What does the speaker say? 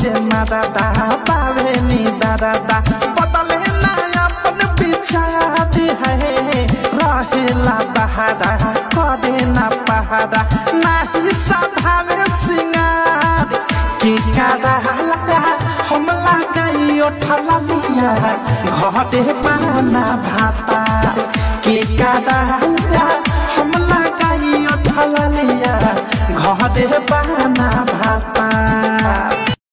खोजे मरदा पावे नी दरदा बदले ना अपन बिचार है रहेला बहारा करे ना पहाड़ा नाही सधावे सिंगार की कारा लगा हम लगाई उठला लिया घरे पाना भाता की कारा लगा हम लगाई उठला लिया घरे पाना भाता